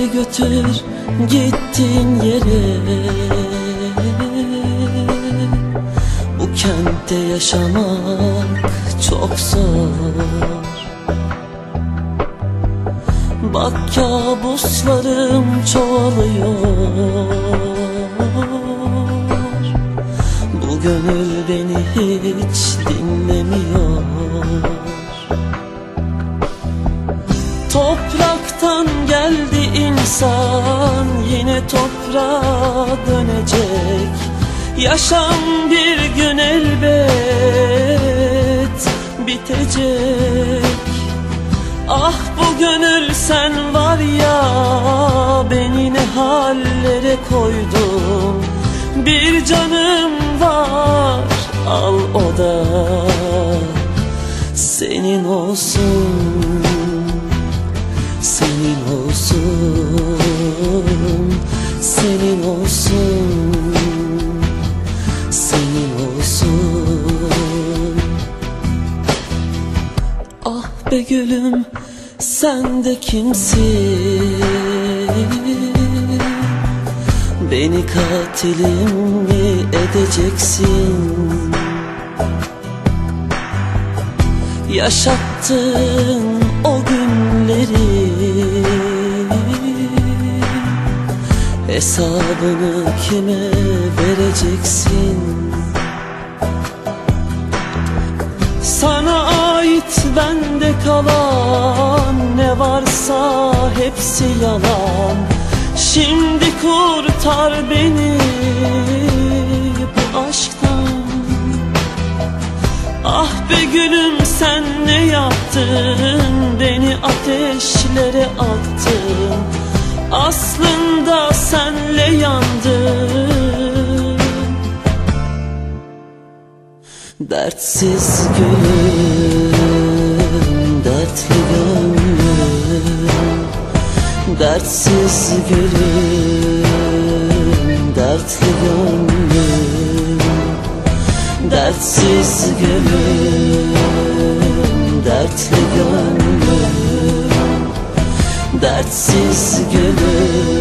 Beni götür gittiğin yere, bu kentte yaşamak çok zor. Bak kabuslarım çoğalıyor, bu gönül beni hiç dinlemiyor. Topraktan geldi insan, yine toprağa dönecek. Yaşam bir gün elbet bitecek. Ah bu gönül sen var ya, beni ne hallere koydun. Bir canım var, al o da senin olsun. Senin olsun, senin olsun, senin olsun. Ah be gülüm, sen de kimsin? Beni katilim mi edeceksin? Yaşattın o günleri, hesabını kime vereceksin? Sana ait bende kalan ne varsa hepsi yalan. Şimdi kurtar beni bu aşktan. Ah be gülüm, sen ne yaptın? Beni ateşlere attın. Aslında senle yandım. Dertsiz gülüm, dertli gönlüm. Dertsiz gülüm, dertli gönlüm. Dertsiz gülüm, dertli gönlüm. Dertsiz gülüm.